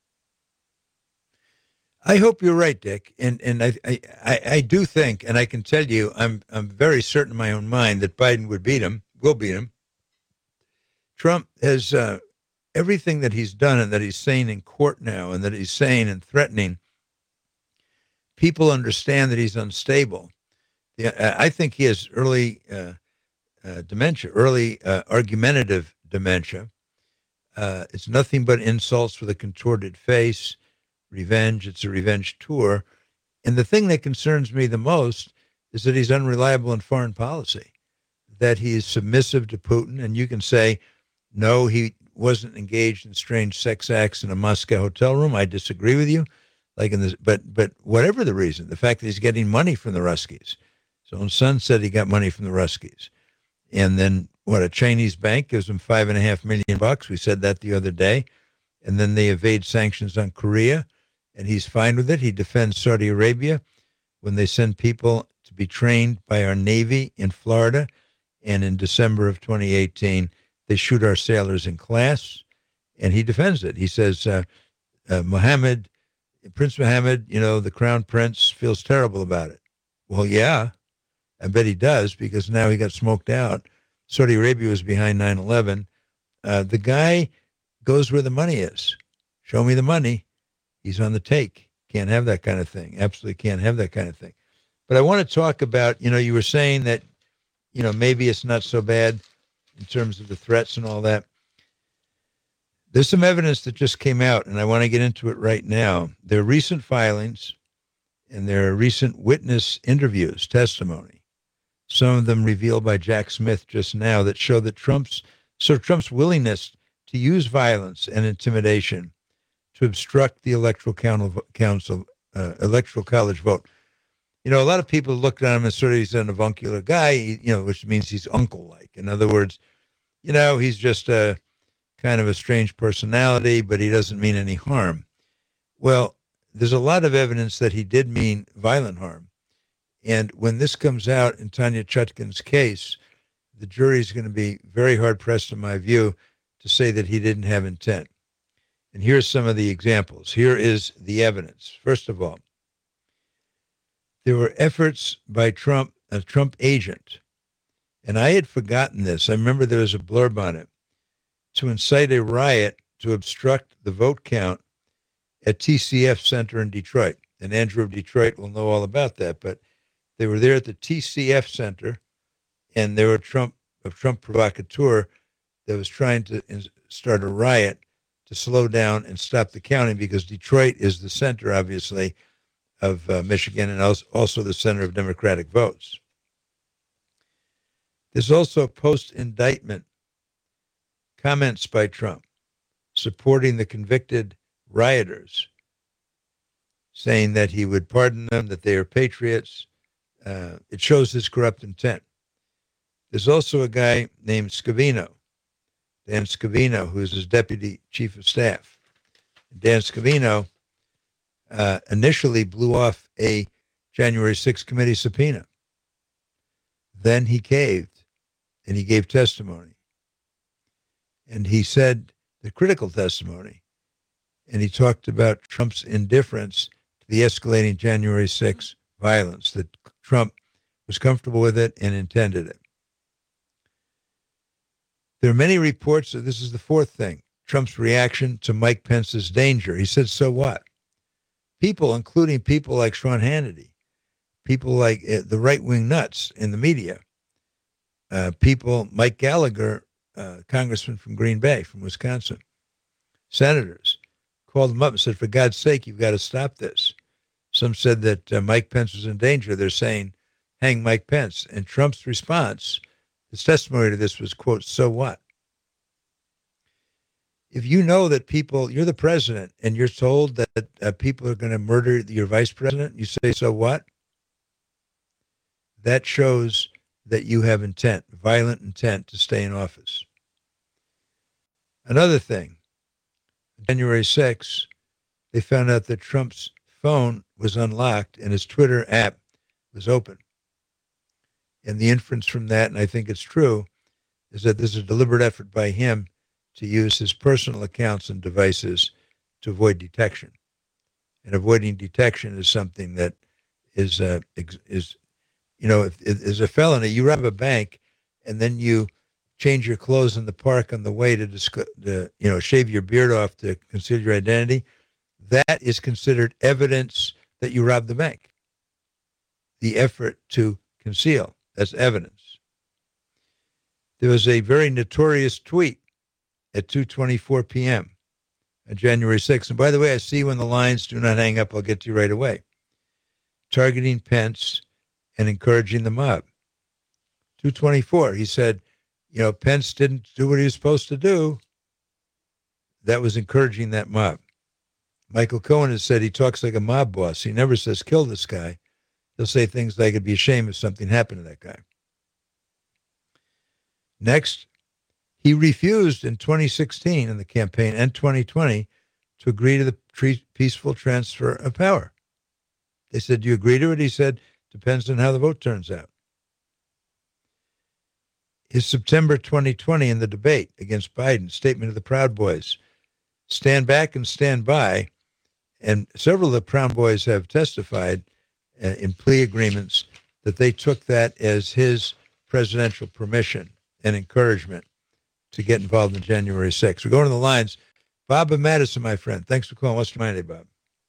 I hope you're right, Dick, and I do think, and I can tell you, I'm very certain in my own mind that Biden will beat him. Trump has everything that he's done and that he's saying in court now, and that he's saying and threatening. People understand that he's unstable. I think he has early dementia, argumentative dementia. It's nothing but insults with a contorted face. Revenge. It's a revenge tour. And the thing that concerns me the most is that he's unreliable in foreign policy, that he is submissive to Putin. And you can say, no, he wasn't engaged in strange sex acts in a Moscow hotel room. I disagree with you. But whatever the reason, the fact that he's getting money from the Ruskies. His own son said he got money from the Ruskies. And then a Chinese bank gives him $5.5 million. We said that the other day. And then they evade sanctions on Korea. And he's fine with it. He defends Saudi Arabia when they send people to be trained by our Navy in Florida. And in December of 2018, they shoot our sailors in class. And he defends it. He says, Prince Mohammed, the crown prince, feels terrible about it. Well, yeah, I bet he does, because now he got smoked out. Saudi Arabia was behind 9/11. The guy goes where the money is. Show me the money. He's on the take. Can't have that kind of thing. Absolutely can't have that kind of thing. But I want to talk about, you were saying that, maybe it's not so bad in terms of the threats and all that. There's some evidence that just came out, and I want to get into it right now. There are recent filings, and there are recent witness interviews, testimony, some of them revealed by Jack Smith just now, that show that Trump's willingness to use violence and intimidation to obstruct the electoral college vote. A lot of people looked at him as sort of he's an avuncular guy, which means he's uncle-like. In other words, he's just a kind of a strange personality, but he doesn't mean any harm. Well, there's a lot of evidence that he did mean violent harm. And when this comes out in Tanya Chutkan's case, the jury is going to be very hard-pressed, in my view, to say that he didn't have intent. And here's some of the examples. Here is the evidence. First of all, there were efforts by Trump, a Trump agent, and I had forgotten this. I remember there was a blurb on it, to incite a riot to obstruct the vote count at TCF Center in Detroit. And Andrew of Detroit will know all about that, but they were there at the TCF Center, and there were a Trump provocateur that was trying to start a riot to slow down and stop the counting, because Detroit is the center, obviously, of Michigan, and also the center of Democratic votes. There's also post-indictment comments by Trump supporting the convicted rioters, saying that he would pardon them, that they are patriots. It shows his corrupt intent. There's also a guy named Scavino, Dan Scavino, who is his deputy chief of staff. Dan Scavino initially blew off a January 6th committee subpoena. Then he caved, and he gave testimony. And he said the critical testimony, and he talked about Trump's indifference to the escalating January 6th violence, that Trump was comfortable with it and intended it. There are many reports that this is the fourth thing, Trump's reaction to Mike Pence's danger. He said, so what? People, including people like Sean Hannity, people like the right-wing nuts in the media, people, Mike Gallagher, congressman from Green Bay, from Wisconsin, senators, called them up and said, for God's sake, you've got to stop this. Some said that Mike Pence was in danger. They're saying, hang Mike Pence. And Trump's response, his testimony to this was, quote, so what? If you know that people, you're the president, and you're told that people are going to murder your vice president, you say, so what? That shows that you have intent, violent intent to stay in office. Another thing, January 6th, they found out that Trump's phone was unlocked and his Twitter app was open. And the inference from that, and I think it's true, is that this is a deliberate effort by him to use his personal accounts and devices to avoid detection. And avoiding detection is something that is you know, if is a felony. You rob a bank and then you change your clothes in the park on the way to shave your beard off to conceal your identity. That is considered evidence that you robbed the bank. The effort to conceal, that's evidence. There was a very notorious tweet at 2:24 p.m. on January 6th. And by the way, I see you in the lines. Do not hang up. I'll get to you right away. Targeting Pence and encouraging the mob. 2:24, he said, Pence didn't do what he was supposed to do. That was encouraging that mob. Michael Cohen has said he talks like a mob boss. He never says, kill this guy. He'll say things like, it'd be a shame if something happened to that guy. Next, he refused in 2016 in the campaign and 2020 to agree to the peaceful transfer of power. They said, do you agree to it? He said, depends on how the vote turns out. His September 2020 in the debate against Biden, statement of the Proud Boys, stand back and stand by. And several of the Proud Boys have testified in plea agreements that they took that as his presidential permission and encouragement to get involved in January 6th. We're going to the lines. Bob and Madison, my friend. Thanks for calling. What's your mind, Bob?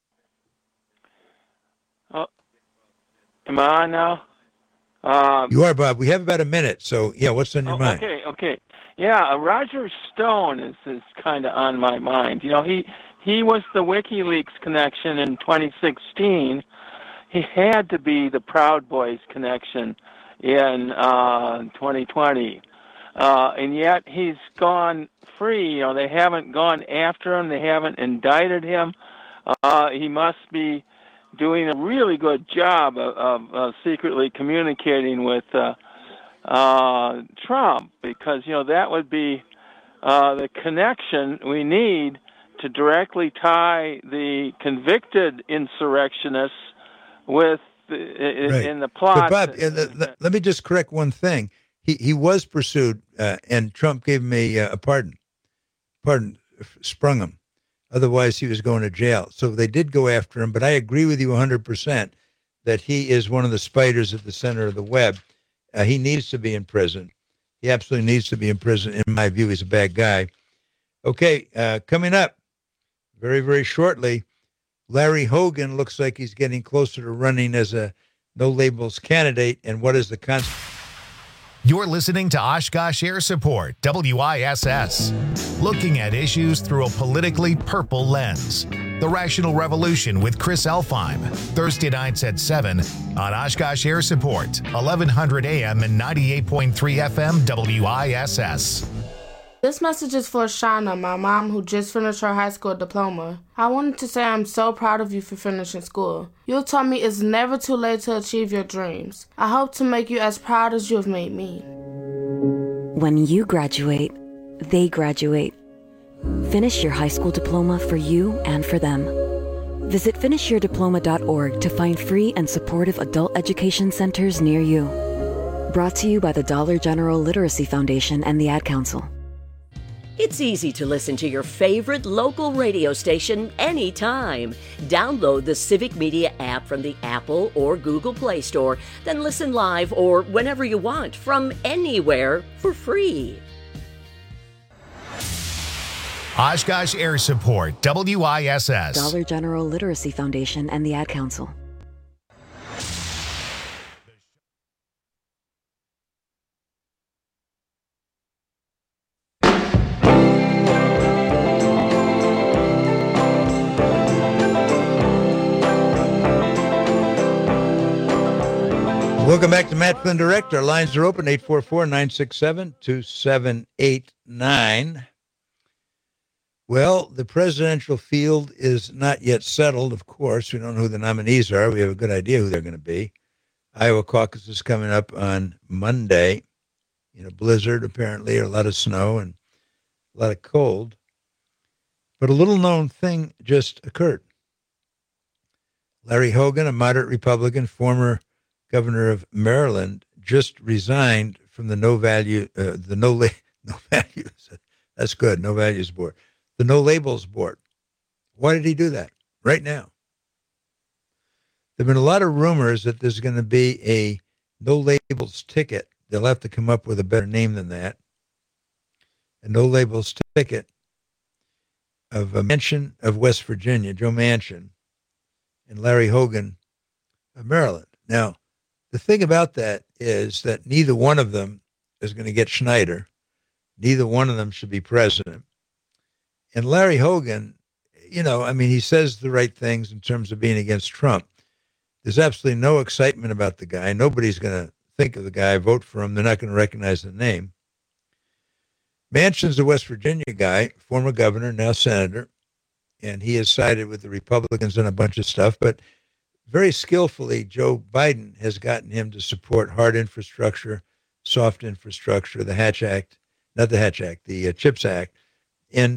Am I on now? You are, Bob. We have about a minute. So, yeah, what's on your mind? Okay. Yeah, Roger Stone is kind of on my mind. He was the WikiLeaks connection in 2016. He had to be the Proud Boys connection in 2020. And yet he's gone free. They haven't gone after him. They haven't indicted him. He must be doing a really good job of secretly communicating with Trump, because that would be the connection we need to directly tie the convicted insurrectionists with in the plot. But Bob, let me just correct one thing. He was pursued, and Trump gave him a pardon. Pardon sprung him. Otherwise, he was going to jail. So they did go after him, but I agree with you 100% that he is one of the spiders at the center of the web. He needs to be in prison. He absolutely needs to be in prison. In my view, he's a bad guy. Okay, coming up very, very shortly, Larry Hogan looks like he's getting closer to running as a no-labels candidate. And what is the consequence? You're listening to Oshkosh Air Support, WISS, looking at issues through a politically purple lens. The Rational Revolution with Chris Elfheim. Thursday nights at 7 on Oshkosh Air Support, 1100 AM and 98.3 FM WISS. This message is for Shauna, my mom, who just finished her high school diploma. I wanted to say I'm so proud of you for finishing school. You taught me it's never too late to achieve your dreams. I hope to make you as proud as you have made me. When you graduate, they graduate. Finish your high school diploma for you and for them. Visit finishyourdiploma.org to find free and supportive adult education centers near you. Brought to you by the Dollar General Literacy Foundation and the Ad Council. It's easy to listen to your favorite local radio station anytime. Download the Civic Media app from the Apple or Google Play Store, then listen live or whenever you want from anywhere for free. Oshkosh Air Support, WISS. Dollar General Literacy Foundation and the Ad Council. Welcome back to Matt Flynn Direct. Our lines are open, 844-967-2789. Well, the presidential field is not yet settled, of course. We don't know who the nominees are. We have a good idea who they're going to be. Iowa caucus is coming up on Monday. In a blizzard, apparently, or a lot of snow and a lot of cold. But a little-known thing just occurred. Larry Hogan, a moderate Republican, former governor of Maryland, just resigned from the no values. That's good. No values board. The no labels board. Why did he do that? Right now. There've been a lot of rumors that there's going to be a no labels ticket. They'll have to come up with a better name than that. A no labels ticket of a Manchin of West Virginia, Joe Manchin, and Larry Hogan of Maryland. Now, the thing about that is that neither one of them is going to get Schneider. Neither one of them should be president. And Larry Hogan, he says the right things in terms of being against Trump. There's absolutely no excitement about the guy. Nobody's going to think of the guy, vote for him. They're not going to recognize the name. Manchin's a West Virginia guy, former governor, now senator, and he has sided with the Republicans on a bunch of stuff, but very skillfully, Joe Biden has gotten him to support hard infrastructure, soft infrastructure, the Hatch Act, not the Hatch Act, the CHIPS Act. And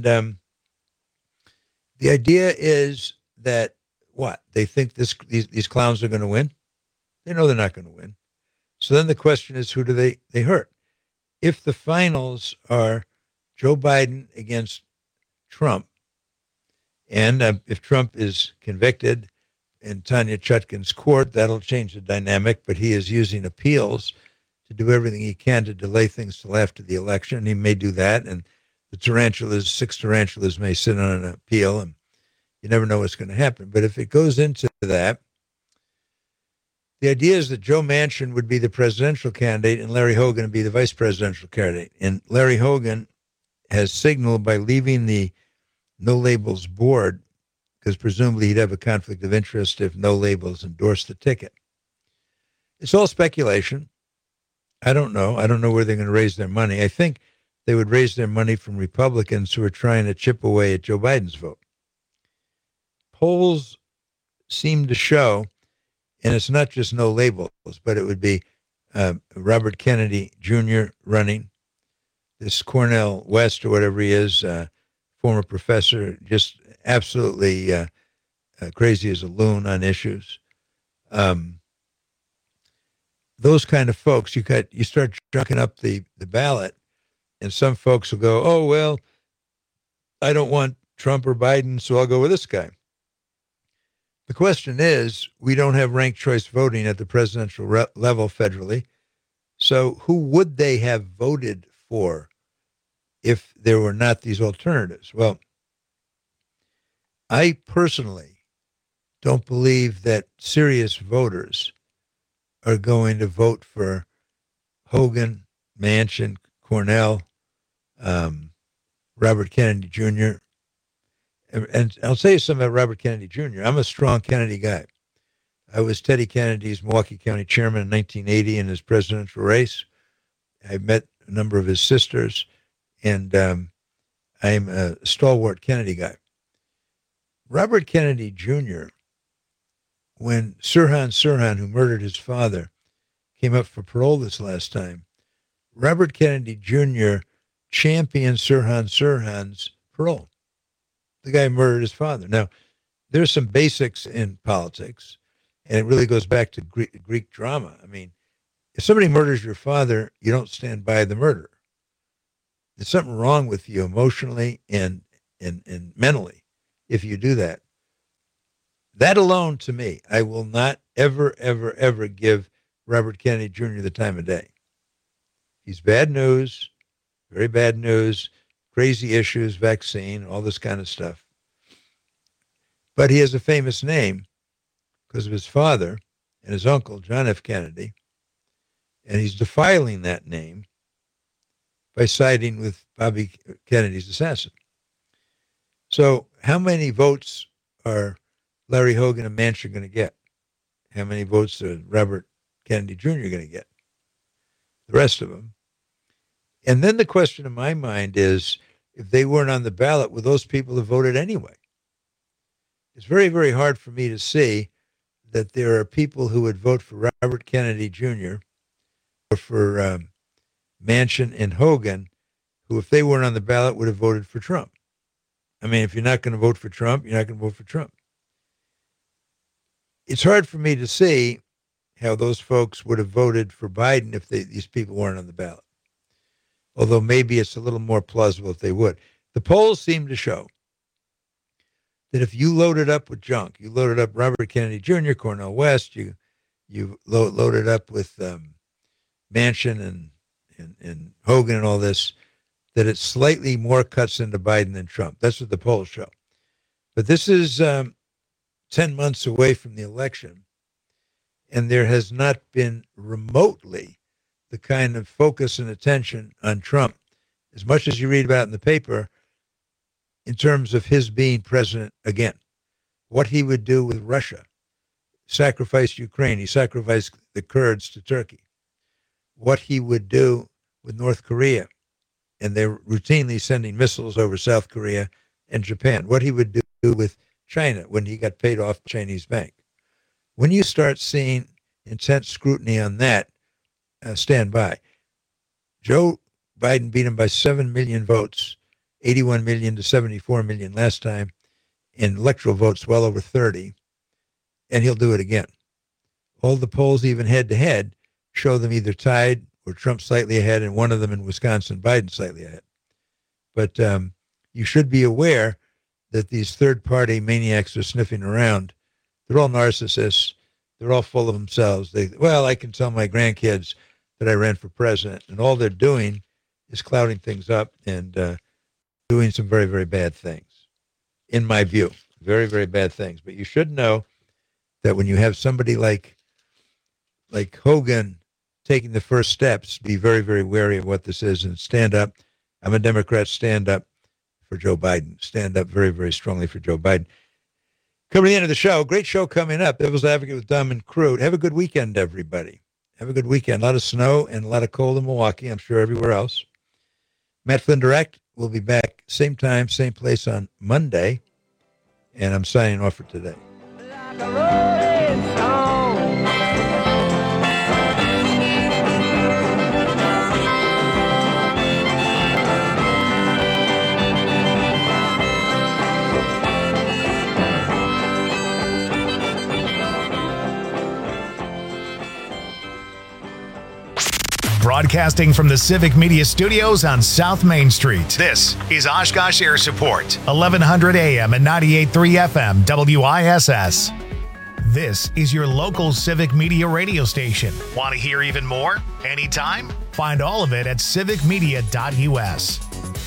the idea is that, what? They think these clowns are going to win? They know they're not going to win. So then the question is, who do they hurt? If the finals are Joe Biden against Trump, and if Trump is convicted in Tanya Chutkan's court, that'll change the dynamic, but he is using appeals to do everything he can to delay things till after the election. He may do that, and the six tarantulas may sit on an appeal, and you never know what's going to happen. But if it goes into that, the idea is that Joe Manchin would be the presidential candidate and Larry Hogan would be the vice presidential candidate. And Larry Hogan has signaled by leaving the No Labels board, because presumably he'd have a conflict of interest if No Labels endorsed the ticket. It's all speculation. I don't know. I don't know where they're going to raise their money. I think they would raise their money from Republicans who are trying to chip away at Joe Biden's vote. Polls seem to show, and it's not just No Labels, but it would be Robert Kennedy Jr. running, this Cornel West or whatever he is, former professor, just absolutely crazy as a loon on issues. Those kind of folks, you start junking up the ballot, and some folks will go, oh, well, I don't want Trump or Biden, so I'll go with this guy. The question is, we don't have ranked choice voting at the presidential level federally, so who would they have voted for if there were not these alternatives? Well, I personally don't believe that serious voters are going to vote for Hogan, Manchin, Cornell, Robert Kennedy Jr. And I'll tell you something about Robert Kennedy Jr. I'm a strong Kennedy guy. I was Teddy Kennedy's Milwaukee County chairman in 1980 in his presidential race. I met a number of his sisters, and I'm a stalwart Kennedy guy. Robert Kennedy Jr., when Sirhan, who murdered his father, came up for parole this last time, Robert Kennedy Jr. championed Sirhan's parole. The guy murdered his father. Now, there's some basics in politics, and it really goes back to Greek drama. I mean, if somebody murders your father, you don't stand by the murderer. There's something wrong with you emotionally and mentally if you do that. That alone, to me, I will not ever, ever, ever give Robert Kennedy Jr. the time of day. He's bad news, very bad news, crazy issues, vaccine, all this kind of stuff. But he has a famous name because of his father and his uncle, John F. Kennedy, and he's defiling that name by siding with Bobby Kennedy's assassin. So how many votes are Larry Hogan and Manchin going to get? How many votes are Robert Kennedy Jr. going to get? The rest of them. And then the question in my mind is, if they weren't on the ballot, would those people have voted anyway? It's very, very hard for me to see that there are people who would vote for Robert Kennedy Jr. or for Manchin and Hogan, who, if they weren't on the ballot, would have voted for Trump. I mean, if you're not going to vote for Trump, you're not going to vote for Trump. It's hard for me to see how those folks would have voted for Biden if these people weren't on the ballot. Although maybe it's a little more plausible if they would. The polls seem to show that if you loaded up with junk, you loaded up Robert Kennedy Jr., Cornel West, you loaded up with Manchin and Hogan and all this, that it slightly more cuts into Biden than Trump. That's what the polls show. But this is 10 months away from the election, and there has not been remotely the kind of focus and attention on Trump, as much as you read about in the paper, in terms of his being president again. What he would do with Russia, sacrifice Ukraine, he sacrificed the Kurds to Turkey. What he would do with North Korea, and they're routinely sending missiles over South Korea and Japan. What he would do with China when he got paid off the Chinese bank. When you start seeing intense scrutiny on that, stand by. Joe Biden beat him by 7 million votes, 81 million to 74 million last time, in electoral votes well over 30, and he'll do it again. All the polls, even head-to-head, show them either tied or Trump slightly ahead, and one of them in Wisconsin, Biden slightly ahead. But you should be aware that these third-party maniacs are sniffing around. They're all narcissists. They're all full of themselves. I can tell my grandkids that I ran for president, and all they're doing is clouding things up and doing some very, very bad things, in my view. Very, very bad things. But you should know that when you have somebody like Hogan taking the first steps, be very, very wary of what this is and stand up. I'm a Democrat. Stand up for Joe Biden. Stand up very, very strongly for Joe Biden. Coming to the end of the show, great show coming up. Devil's Advocate with Dom and Crude. Have a good weekend, everybody. Have a good weekend. A lot of snow and a lot of cold in Milwaukee. I'm sure everywhere else. Matt Flynn Direct will be back same time, same place on Monday. And I'm signing off for today. Broadcasting from the Civic Media Studios on South Main Street. This is Oshkosh Air Support, 1100 AM and 98.3 FM WISS. This is your local Civic Media radio station. Want to hear even more? Anytime? Find all of it at civicmedia.us.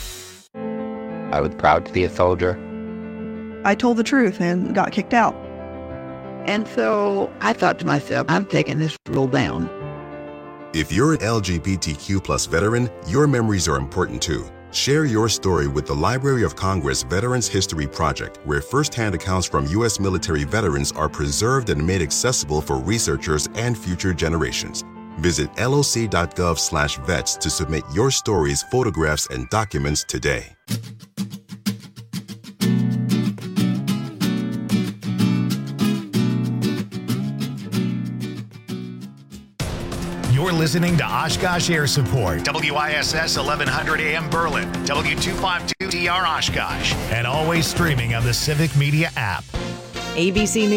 I was proud to be a soldier. I told the truth and got kicked out. And so I thought to myself, I'm taking this rule down. If you're an LGBTQ+ veteran, your memories are important too. Share your story with the Library of Congress Veterans History Project, where firsthand accounts from U.S. military veterans are preserved and made accessible for researchers and future generations. Visit loc.gov/vets to submit your stories, photographs, and documents today. You're listening to Oshkosh Air Support, WISS 1100 AM Berlin, W252DR Oshkosh, and always streaming on the Civic Media app. ABC News.